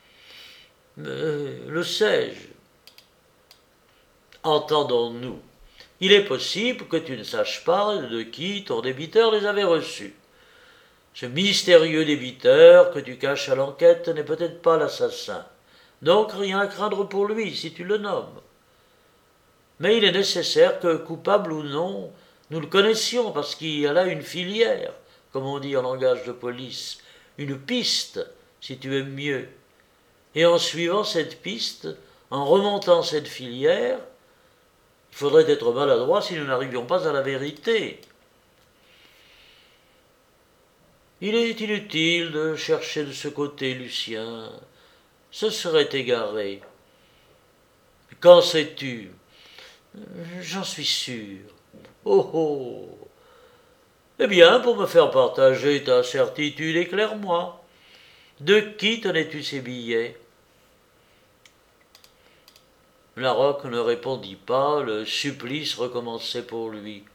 Le sais-je. Entendons-nous. Il est possible que tu ne saches pas de qui ton débiteur les avait reçus. Ce mystérieux débiteur que tu caches à l'enquête n'est peut-être pas l'assassin. Donc rien à craindre pour lui si tu le nommes. Mais il est nécessaire que, coupable ou non, nous le connaissions parce qu'il y a là une filière, comme on dit en langage de police, une piste, si tu aimes mieux. Et en suivant cette piste, en remontant cette filière, il faudrait être maladroit si nous n'arrivions pas à la vérité. Il est inutile de chercher de ce côté, Lucien. Ce serait égaré. Qu'en sais-tu? J'en suis sûr. Oh oh. Eh bien, pour me faire partager ta certitude, éclaire-moi. De qui tenais-tu ces billets? Larocque ne répondit pas, le supplice recommençait pour lui.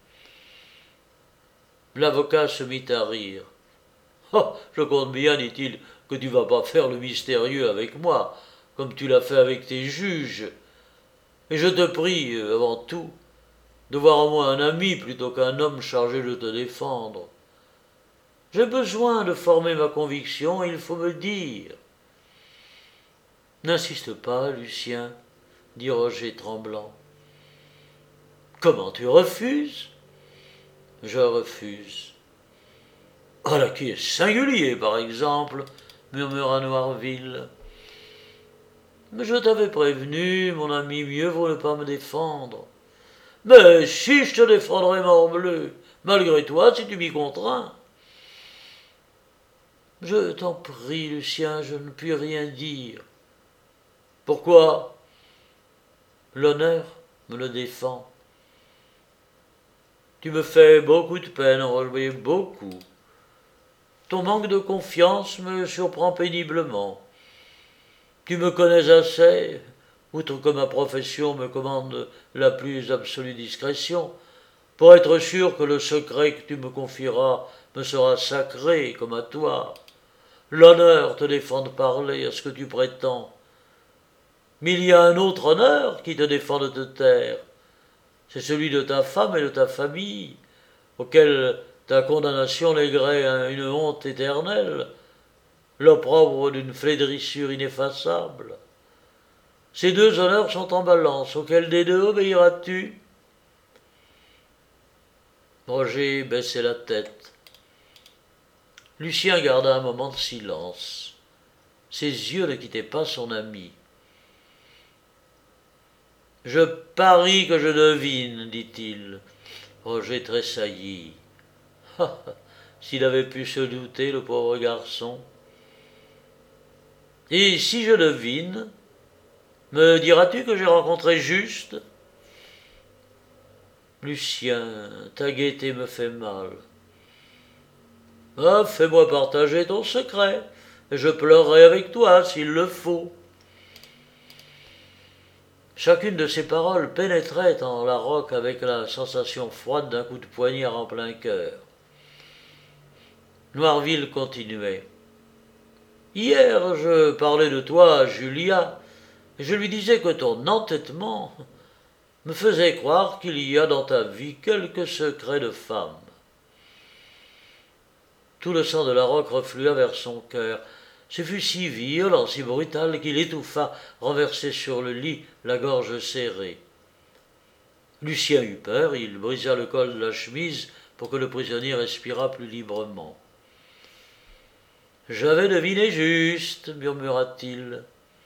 L'avocat se mit à rire. Oh, je compte bien, dit-il, que tu vas pas faire le mystérieux avec moi, comme tu l'as fait avec tes juges. Et je te prie, avant tout, de voir en moi un ami plutôt qu'un homme chargé de te défendre. J'ai besoin de former ma conviction, il faut me dire. N'insiste pas, Lucien, dit Roger tremblant. Comment tu refuses? Je refuse. Ah là, qui est singulier, par exemple, murmura Noirville. Mais je t'avais prévenu, mon ami, mieux vaut ne pas me défendre. Mais si je te défendrais, morbleu, malgré toi, si tu m'y contrains. Je t'en prie, Lucien, je ne puis rien dire. Pourquoi? L'honneur me le défend. Tu me fais beaucoup de peine, Roger, beaucoup. Ton manque de confiance me surprend péniblement. Tu me connais assez, outre que ma profession me commande la plus absolue discrétion, pour être sûr que le secret que tu me confieras me sera sacré comme à toi. L'honneur te défend de parler à ce que tu prétends. Mais il y a un autre honneur qui te défend de te taire. C'est celui de ta femme et de ta famille, auquel ta condamnation léguerait une honte éternelle, l'opprobre d'une flédrissure ineffaçable. Ces deux honneurs sont en balance. Auquel des deux obéiras-tu? Roger baissait la tête. Lucien garda un moment de silence. Ses yeux ne quittaient pas son ami. « Je parie que je devine, dit-il. Roger tressaillit. Ah, s'il avait pu se douter, le pauvre garçon. Et si je devine, me diras-tu que j'ai rencontré Juste? Lucien, ta gaieté me fait mal. Ah, fais-moi partager ton secret, et je pleurerai avec toi s'il le faut. Chacune de ces paroles pénétrait en Larocque avec la sensation froide d'un coup de poignard en plein cœur. Noirville continuait. Hier, je parlais de toi à Julia, et je lui disais que ton entêtement me faisait croire qu'il y a dans ta vie quelque secret de femme. Tout le sang de Larocque reflua vers son cœur. Ce fut si violent, si brutal, qu'il étouffa, renversé sur le lit, la gorge serrée. Lucien eut peur, il brisa le col de la chemise pour que le prisonnier respirât plus librement. « J'avais deviné juste, murmura-t-il.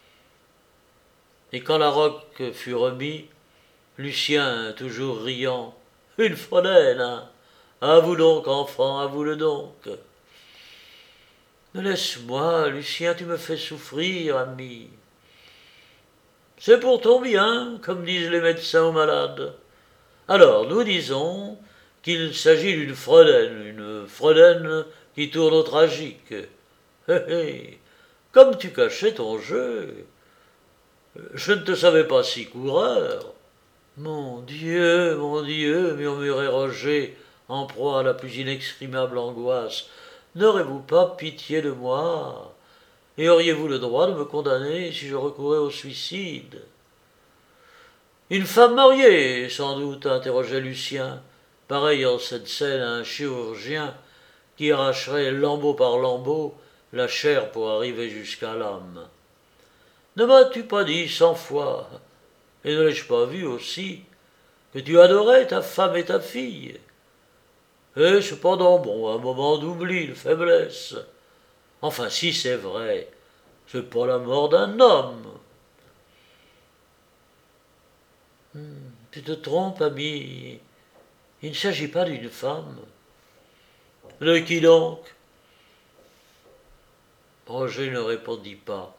Et quand Larocque fut remis, Lucien, toujours riant, « Une Phronène, hein? À vous donc, enfant, à vous le donc. » « Mais laisse-moi, Lucien, tu me fais souffrir, ami. »« C'est pour ton bien, comme disent les médecins aux malades. Alors, nous disons qu'il s'agit d'une Phronène, une Phronène qui tourne au tragique. Hé hé, comme tu cachais ton jeu, je ne te savais pas si coureur. »« Mon Dieu, murmurait Roger, en proie à la plus inexprimable angoisse. N'aurez-vous pas pitié de moi? Et auriez-vous le droit de me condamner si je recourais au suicide? Une femme mariée, sans doute, interrogeait Lucien, pareil en cette scène à un chirurgien qui arracherait lambeau par lambeau la chair pour arriver jusqu'à l'âme. Ne m'as-tu pas dit 100 fois, et ne l'ai-je pas vu aussi, que tu adorais ta femme et ta fille? Et cependant, bon, un moment d'oubli, de faiblesse. Enfin, si c'est vrai, C'est pas la mort d'un homme. Tu te trompes, ami. Il ne s'agit pas d'une femme. De qui donc? Roger ne répondit pas.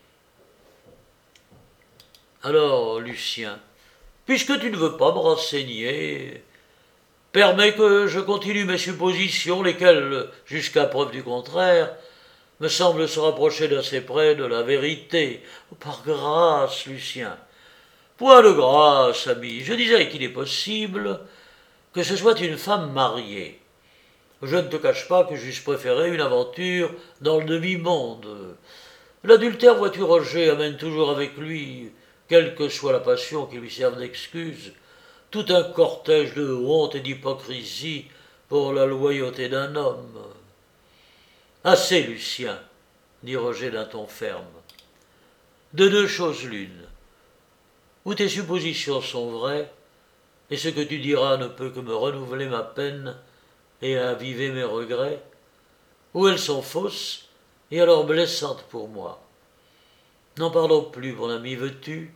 Alors, Lucien, puisque tu ne veux pas me renseigner, permets que je continue mes suppositions, lesquelles, jusqu'à preuve du contraire, me semblent se rapprocher d'assez près de la vérité. Par grâce, Lucien. Point de grâce, ami. Je disais qu'il est possible que ce soit une femme mariée. Je ne te cache pas que j'eusse préféré une aventure dans le demi-monde. L'adultère, vois-tu, Roger, amène toujours avec lui, quelle que soit la passion qui lui serve d'excuse, tout un cortège de honte et d'hypocrisie pour la loyauté d'un homme. Assez, Lucien, dit Roger d'un ton ferme. De deux choses l'une. Ou tes suppositions sont vraies, et ce que tu diras ne peut que me renouveler ma peine et aviver mes regrets, ou elles sont fausses, et alors blessantes pour moi. N'en parlons plus, mon ami, veux-tu?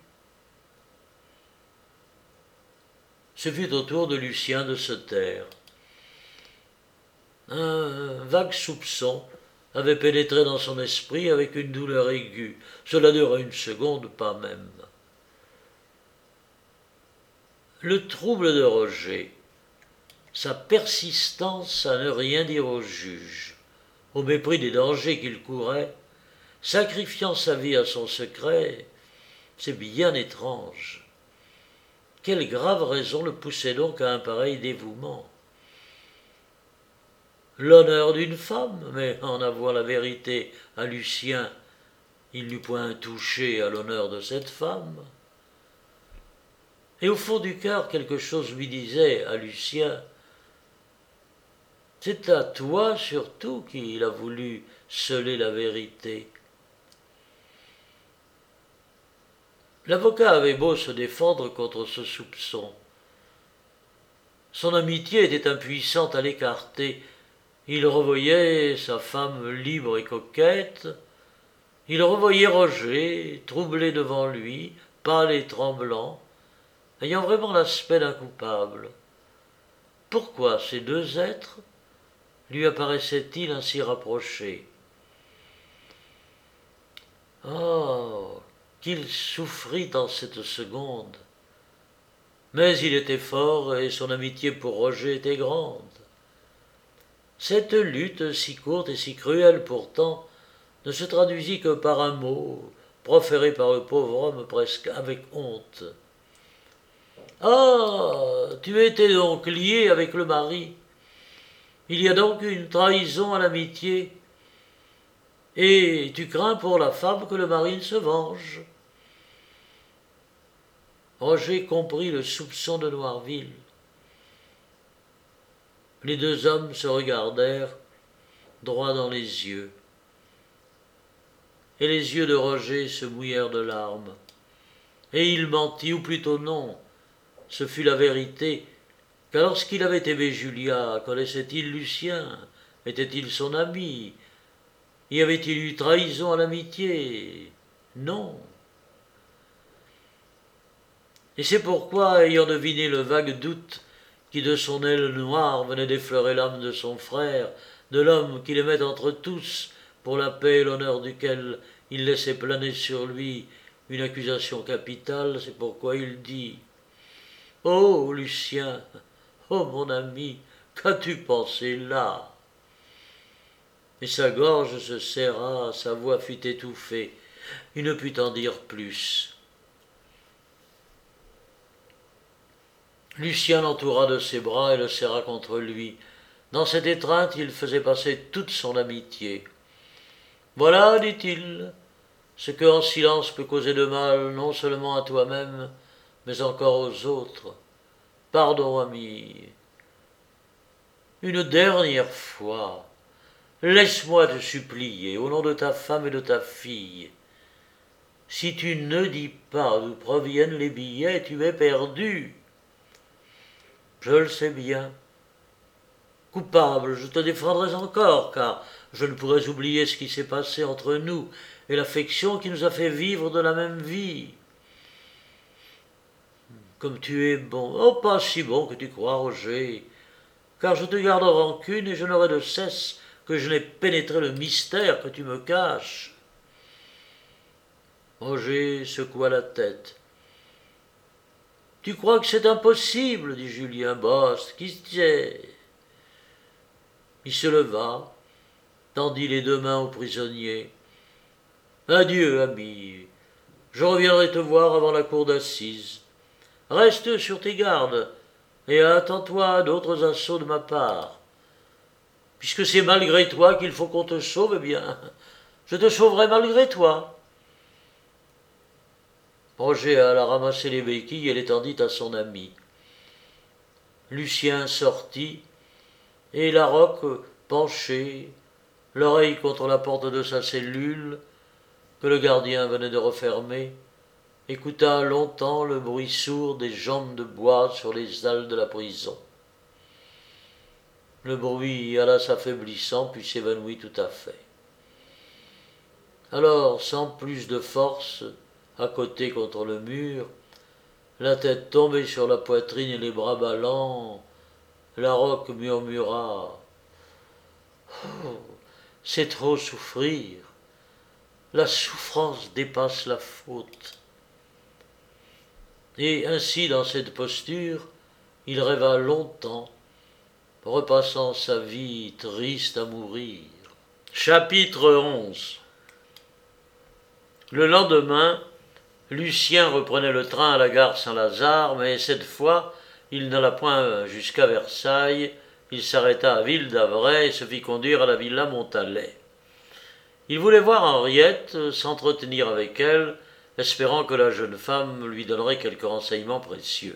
Ce fut au tour de Lucien de se taire. Un vague soupçon avait pénétré dans son esprit avec une douleur aiguë. Cela dura une seconde, pas même. Le trouble de Roger, sa persistance à ne rien dire au juge, au mépris des dangers qu'il courait, sacrifiant sa vie à son secret, c'est bien étrange. Quelle grave raison le poussait donc à un pareil dévouement? L'honneur d'une femme, mais en avouant la vérité à Lucien, il n'eût point touché à l'honneur de cette femme. Et au fond du cœur, quelque chose lui disait à Lucien, c'est à toi surtout qu'il a voulu sceller la vérité. L'avocat avait beau se défendre contre ce soupçon. Son amitié était impuissante à l'écarter. Il revoyait sa femme libre et coquette. Il revoyait Roger, troublé devant lui, pâle et tremblant, ayant vraiment l'aspect d'un coupable. Pourquoi ces deux êtres lui apparaissaient-ils ainsi rapprochés? Oh, qu'il souffrit en cette seconde! Mais il était fort et son amitié pour Roger était grande. Cette lutte, si courte et si cruelle pourtant, ne se traduisit que par un mot, proféré par le pauvre homme presque avec honte. « Ah, tu étais donc lié avec le mari. Il y a donc une trahison à l'amitié. Et tu crains pour la femme que le mari ne se venge. » Roger comprit le soupçon de Noirville. Les deux hommes se regardèrent droit dans les yeux. Et les yeux de Roger se mouillèrent de larmes. Et il mentit, ou plutôt non, ce fut la vérité, car lorsqu'il avait aimé Julia, connaissait-il Lucien? Était-il son ami? Y avait-il eu trahison à l'amitié? Non. Et c'est pourquoi, ayant deviné le vague doute qui de son aile noire venait d'effleurer l'âme de son frère, de l'homme qu'il aimait entre tous, pour la paix et l'honneur duquel il laissait planer sur lui une accusation capitale, c'est pourquoi il dit « Oh, Lucien, oh mon ami, qu'as-tu pensé là ?» Et sa gorge se serra, sa voix fut étouffée, il ne put en dire plus. Lucien l'entoura de ses bras et le serra contre lui. Dans cette étreinte, il faisait passer toute son amitié. « Voilà, dit-il, ce que en silence peut causer de mal non seulement à toi-même, mais encore aux autres. Pardon, ami. Une dernière fois, laisse-moi te supplier, au nom de ta femme et de ta fille. Si tu ne dis pas d'où proviennent les billets, tu es perdu. Je le sais bien. Coupable, je te défendrai encore, car je ne pourrais oublier ce qui s'est passé entre nous et l'affection qui nous a fait vivre de la même vie. Comme tu es bon, oh pas si bon que tu crois, Roger, car je te garde rancune et je n'aurai de cesse que je n'ai pénétré le mystère que tu me caches. Roger secoua la tête. Tu crois que c'est impossible, dit Julien Bast, qui sait. Il se leva, tendit les deux mains au prisonnier. Adieu, ami, je reviendrai te voir avant la cour d'assises. Reste sur tes gardes et attends-toi à d'autres assauts de ma part. Puisque c'est malgré toi qu'il faut qu'on te sauve, eh bien, je te sauverai malgré toi. Roger alla ramasser les béquilles et les tendit à son ami. Lucien sortit, et Larocque, penché, l'oreille contre la porte de sa cellule, que le gardien venait de refermer, écouta longtemps le bruit sourd des jambes de bois sur les dalles de la prison. Le bruit alla s'affaiblissant puis s'évanouit tout à fait. Alors, sans plus de force, à côté contre le mur, la tête tombée sur la poitrine et les bras ballants, Larocque murmura « Oh, c'est trop souffrir. La souffrance dépasse la faute. » Et ainsi, dans cette posture, il rêva longtemps, repassant sa vie triste à mourir. Chapitre 11. Le lendemain, Lucien reprenait le train à la gare Saint-Lazare, mais cette fois, il n'alla point jusqu'à Versailles, il s'arrêta à Ville-d'Avray et se fit conduire à la villa Montalet. Il voulait voir Henriette, s'entretenir avec elle, espérant que la jeune femme lui donnerait quelques renseignements précieux.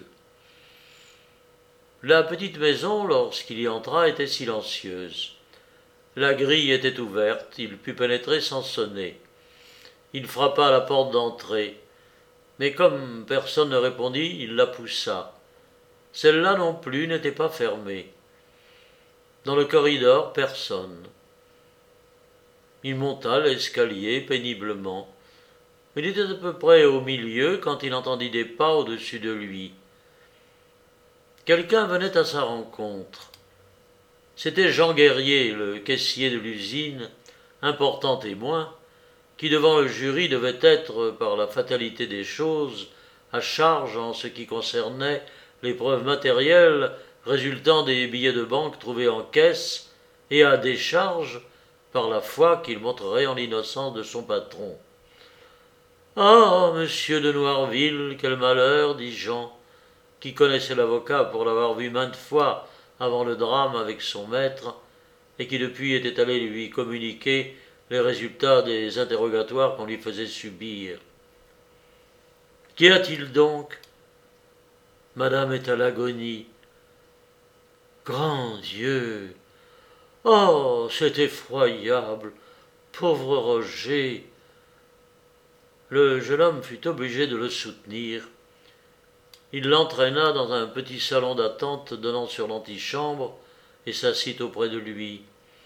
La petite maison, lorsqu'il y entra, était silencieuse. La grille était ouverte, il put pénétrer sans sonner. Il frappa à la porte d'entrée, mais comme personne ne répondit, il la poussa. Celle-là non plus n'était pas fermée. Dans le corridor, personne. Il monta l'escalier péniblement. Il était à peu près au milieu quand il entendit des pas au-dessus de lui. Quelqu'un venait à sa rencontre. C'était Jean Guerrier, le caissier de l'usine, important témoin, qui devant le jury devait être, par la fatalité des choses, à charge en ce qui concernait les preuves matérielles résultant des billets de banque trouvés en caisse et à décharge par la foi qu'il montrerait en l'innocence de son patron. « Ah, monsieur de Noirville, quel malheur !» dit Jean, qui connaissait l'avocat pour l'avoir vu maintes fois avant le drame avec son maître, et qui depuis était allé lui communiquer les résultats des interrogatoires qu'on lui faisait subir. « Qu'y a-t-il donc ?»« Madame est à l'agonie. »« Grand Dieu ! Oh, c'est effroyable. Pauvre Roger !» Le jeune homme fut obligé de le soutenir. Il l'entraîna dans un petit salon d'attente donnant sur l'antichambre et s'assit auprès de lui.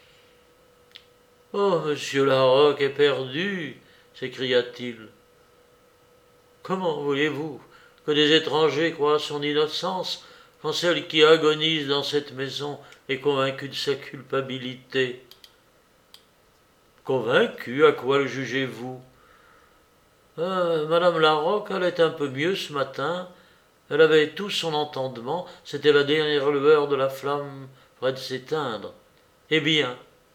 « Oh, monsieur Larocque est perdu !» s'écria-t-il. « Comment voulez-vous que des étrangers croient son innocence quand celle qui agonise dans cette maison est convaincue de sa culpabilité ?»« Convaincue, à quoi le jugez-vous ?»« Madame Larocque allait un peu mieux ce matin. Elle avait tout son entendement, c'était la dernière lueur de la flamme près de s'éteindre. Eh bien,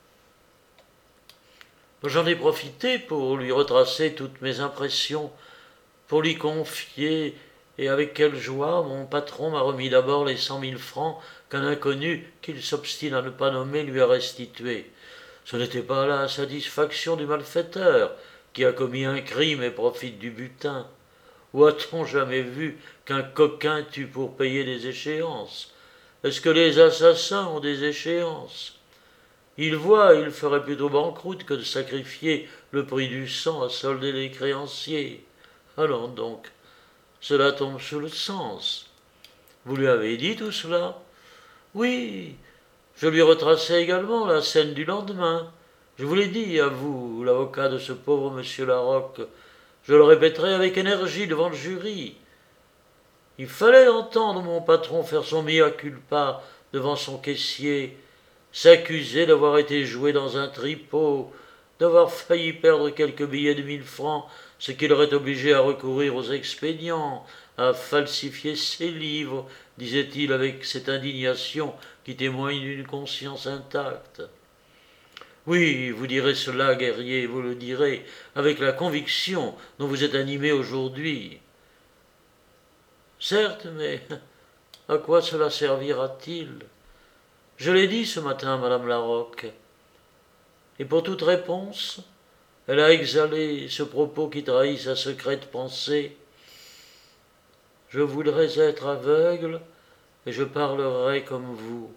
j'en ai profité pour lui retracer toutes mes impressions, pour lui confier, et avec quelle joie mon patron m'a remis d'abord les 100 000 francs qu'un inconnu qu'il s'obstine à ne pas nommer lui a restitués. Ce n'était pas la satisfaction du malfaiteur qui a commis un crime et profite du butin. Où a-t-on jamais vu qu'un coquin tue pour payer des échéances? Est-ce que les assassins ont des échéances? Il voit, il ferait plutôt banqueroute que de sacrifier le prix du sang à solder les créanciers. Allons donc, cela tombe sous le sens. Vous lui avez dit tout cela? Oui, Je lui retraçai également la scène du lendemain. Je vous l'ai dit, à vous, l'avocat de ce pauvre monsieur Larocque. Je le répéterai avec énergie devant le jury. Il fallait entendre mon patron faire son mea culpa devant son caissier, s'accuser d'avoir été joué dans un tripot, d'avoir failli perdre quelques billets de 1000 francs, ce qui l'aurait obligé à recourir aux expédients, à falsifier ses livres, disait-il avec cette indignation qui témoigne d'une conscience intacte. Oui, vous direz cela, guerrier, vous le direz, avec la conviction dont vous êtes animé aujourd'hui. Certes, mais à quoi cela servira-t-il? Je l'ai dit ce matin, madame Larocque. Et pour toute réponse, elle a exhalé ce propos qui trahit sa secrète pensée. Je voudrais être aveugle et je parlerais comme vous.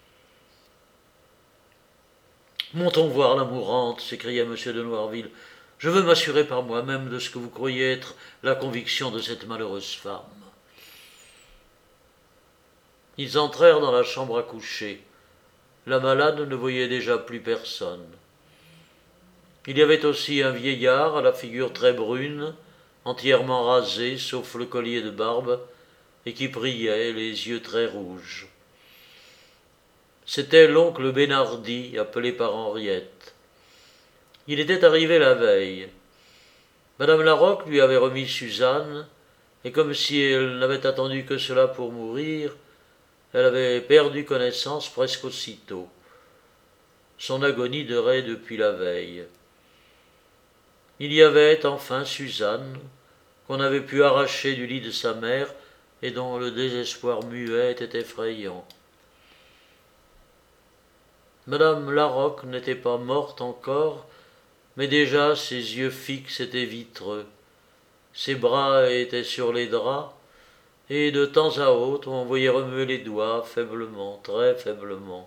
Montons voir la mourante, s'écria M. de Noirville. Je veux m'assurer par moi-même de ce que vous croyez être la conviction de cette malheureuse femme. Ils entrèrent dans la chambre à coucher. La malade ne voyait déjà plus personne. Il y avait aussi un vieillard à la figure très brune, entièrement rasé, sauf le collier de barbe, et qui priait, les yeux très rouges. C'était l'oncle Benardi, appelé par Henriette. Il était arrivé la veille. Madame Larocque lui avait remis Suzanne, et comme si elle n'avait attendu que cela pour mourir, elle avait perdu connaissance presque aussitôt. Son agonie durait depuis la veille. Il y avait enfin Suzanne, qu'on avait pu arracher du lit de sa mère et dont le désespoir muet était effrayant. Madame Larocque n'était pas morte encore, mais déjà ses yeux fixes étaient vitreux. Ses bras étaient sur les draps, et de temps à autre on voyait remuer les doigts faiblement, très faiblement.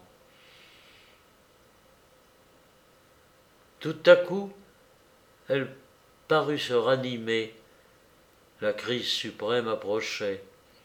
Tout à coup, elle parut se ranimer. La crise suprême approchait.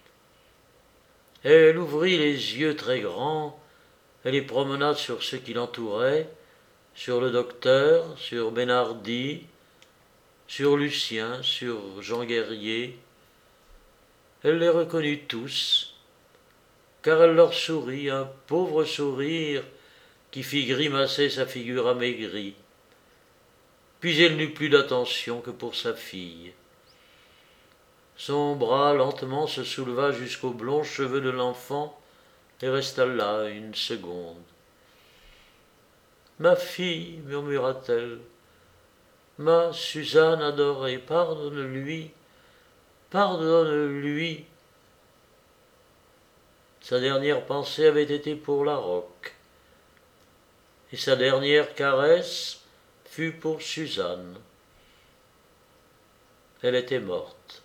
Elle ouvrit les yeux très grands et les promena sur ceux qui l'entouraient, sur le docteur, sur Benardi, sur Lucien, sur Jean Guerrier. Elle les reconnut tous, car elle leur sourit, un pauvre sourire qui fit grimacer sa figure amaigrie. Puis elle n'eut plus d'attention que pour sa fille. Son bras lentement se souleva jusqu'aux blonds cheveux de l'enfant et resta là une seconde. « Ma fille, murmura-t-elle, ma Suzanne adorée, pardonne-lui, pardonne-lui. » Sa dernière pensée avait été pour Larocque, et sa dernière caresse fut pour Suzanne. Elle était morte.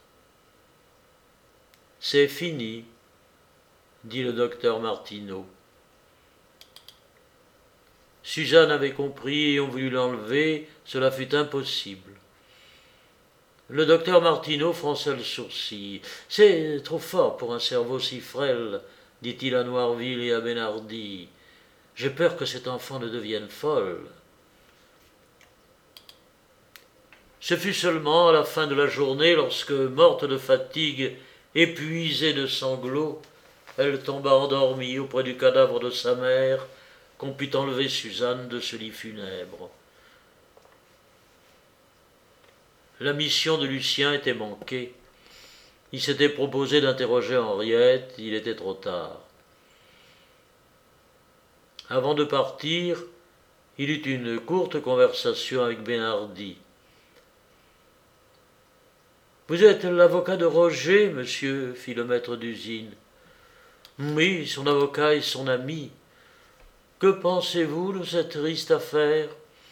« C'est fini, » dit le docteur Martineau. Suzanne avait compris et on voulut l'enlever, cela fut impossible. Le docteur Martineau fronça le sourcil. « C'est trop fort pour un cerveau si frêle, » dit-il à Noirville et à Benardi. « J'ai peur que cet enfant ne devienne folle. » Ce fut seulement à la fin de la journée, lorsque, morte de fatigue, épuisée de sanglots, elle tomba endormie auprès du cadavre de sa mère, qu'on put enlever Suzanne de ce lit funèbre. La mission de Lucien était manquée. Il s'était proposé d'interroger Henriette, il était trop tard. Avant de partir, il eut une courte conversation avec Benardi. « Vous êtes l'avocat de Roger, monsieur, fit le maître d'usine. »« Oui, son avocat et son ami. Que pensez-vous de cette triste affaire ?»«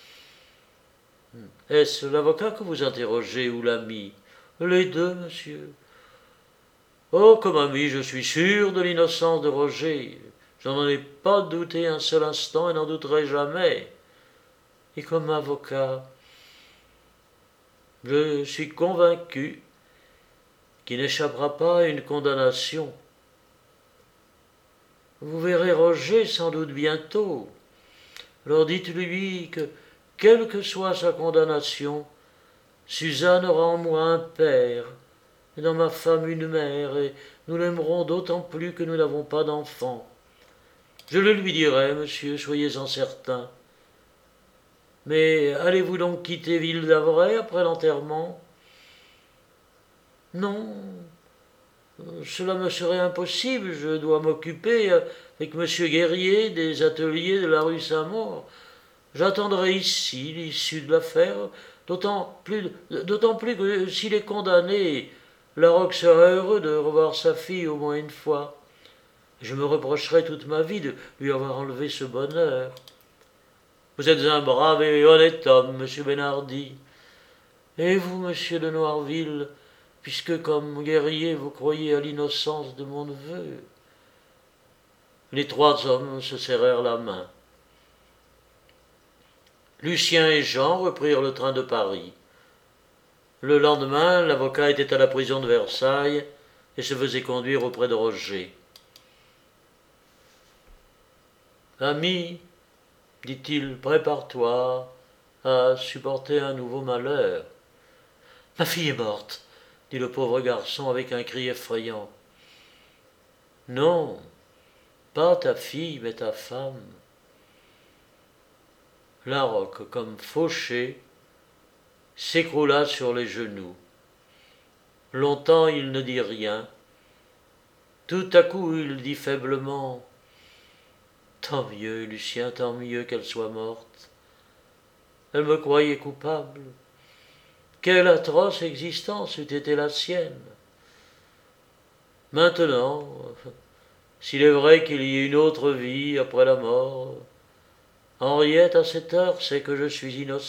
Est-ce l'avocat que vous interrogez ou l'ami ?»« Les deux, monsieur. »« Oh, comme ami, je suis sûr de l'innocence de Roger. Je n'en ai pas douté un seul instant et n'en douterai jamais. Et comme avocat, je suis convaincu qu'il n'échappera pas à une condamnation. » vous verrez Roger sans doute bientôt. Alors dites-lui que, quelle que soit sa condamnation, Suzanne aura en moi un père, et dans ma femme une mère, et nous l'aimerons d'autant plus que nous n'avons pas d'enfant. Je le lui dirai, monsieur, soyez-en certain. Mais allez-vous donc quitter Ville-d'Avray après l'enterrement? Non, cela me serait impossible, je dois m'occuper avec monsieur Guerrier des ateliers de la rue Saint-Maur. J'attendrai ici l'issue de l'affaire, d'autant plus que s'il est condamné, Larocque sera heureux de revoir sa fille au moins une fois. Je me reprocherai toute ma vie de lui avoir enlevé ce bonheur. Vous êtes un brave et honnête homme, monsieur Benardi. Et vous, monsieur de Noirville, puisque comme guerrier vous croyez à l'innocence de mon neveu. Les trois hommes se serrèrent la main. Lucien et Jean reprirent le train de Paris. Le lendemain, l'avocat était à la prison de Versailles et se faisait conduire auprès de Roger. Ami, dit-il, prépare-toi à supporter un nouveau malheur. Ma fille est morte, dit le pauvre garçon avec un cri effrayant. Non, pas ta fille, mais ta femme. Larocque, comme fauché, s'écroula sur les genoux. Longtemps il ne dit rien. Tout à coup il dit faiblement « Tant mieux, Lucien, tant mieux qu'elle soit morte. Elle me croyait coupable. Quelle atroce existence eût été la sienne. Maintenant, s'il est vrai qu'il y ait une autre vie après la mort, Henriette, à cette heure, sait que je suis innocent. »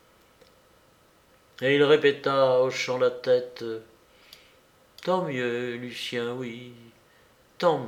Et il répéta, hochant la tête, « Tant mieux, Lucien, oui, tant mieux. »